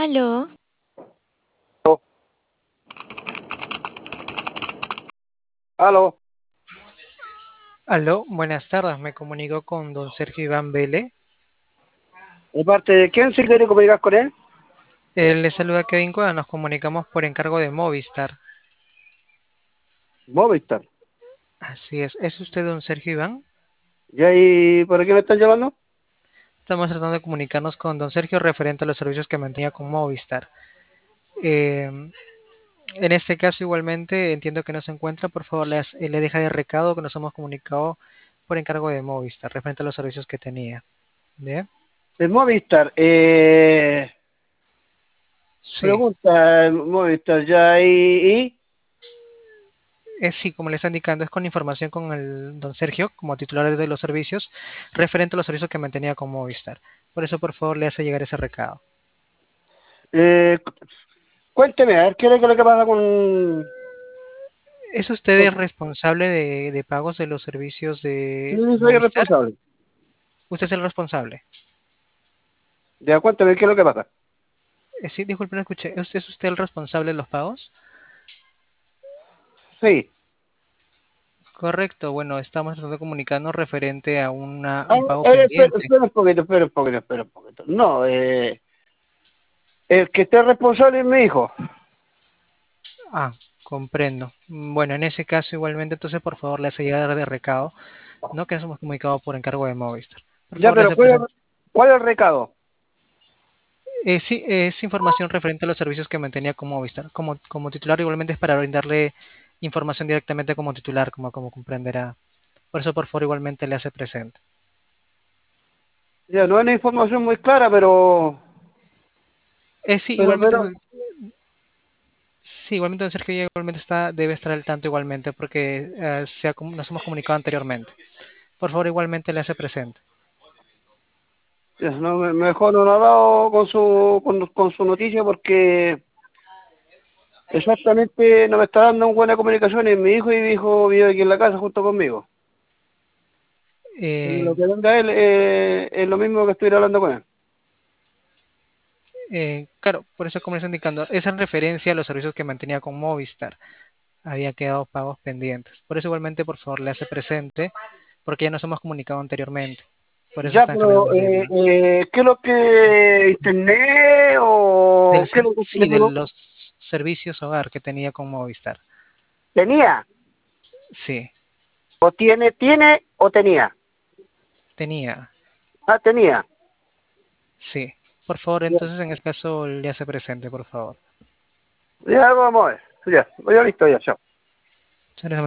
Aló, Aló, Aló, buenas tardes. Me comunico con don Sergio Iván Vélez. ¿de parte de quién se quiere comunicar con él? Le saluda Kevin Cueva. Nos comunicamos por encargo de Movistar. Movistar. Así es. ¿Es usted don Sergio Iván? ¿Y ahí por qué me están llamando? Estamos tratando de comunicarnos con don Sergio referente a los servicios que mantenía con Movistar. Eh, en este caso, igualmente, entiendo que no se encuentra. Por favor, le deja de recado que nos hemos comunicado por encargo de Movistar referente a los servicios que tenía. ¿Bien? De Movistar. Sí. Pregunta, Movistar, ya ahí. Sí, como le está indicando, es con información con el don Sergio, como titular de los servicios, referente a los servicios que mantenía con Movistar. Por eso, por favor, le hace llegar ese recado. Eh, Cuénteme, a ver, ¿qué es lo que pasa con...? ¿Es usted el con- responsable de pagos de los servicios Sí, de soy el Movistar? responsable. ¿Usted es el responsable? Ya, cuéntame, ¿qué es lo que pasa? Sí, disculpe, no escuché. ¿Es usted el responsable de los pagos? Sí. Correcto, bueno, estamos tratando de comunicarnos referente a Ah, un pago pendiente. espera un poquito, espera un poquito, espera un poquito. No, el que esté responsable es mi hijo. Ah, comprendo. Bueno, en ese caso, igualmente, entonces, por favor, le hace llegar de recado, ¿no? Que nos hemos comunicado por encargo de Movistar. Por Ya, favor, le pero hace presente. ¿cuál es el recado? Sí, es información referente a los servicios que mantenía como Movistar. Como titular, igualmente es para brindarle información directamente como titular, como comprenderá. Por eso, por favor, igualmente le hace presente. Ya, no es una información muy clara, Sí, pero, igualmente, pero, sí, igualmente don Sergio ya igualmente debe estar al tanto igualmente porque nos hemos comunicado anteriormente. Por favor, igualmente le hace presente. ya, no, mejor no lo ha dado con su noticia porque exactamente no me está dando buena comunicación en mi hijo y mi hijo vive aquí en la casa junto conmigo. Lo Eh, que venga él es lo mismo que estuviera hablando con él. claro, por eso como les estoy indicando, es en referencia a los servicios que mantenía con Movistar. Había quedado pagos pendientes. Por eso igualmente, por favor, le hace presente, porque ya nos hemos comunicado anteriormente. Por eso Ya, están pero cambiando de, ¿qué es lo que internet o qué es lo que el sí, de teléfono los servicios hogar que tenía con Movistar. tenía? Sí, ¿O tiene o tenía? tenía, Ah, tenía. sí. Por favor, Ya, entonces en este caso le hace presente, por favor. ya vamos a ver. Ya, ya listo, ya, chao. Señores,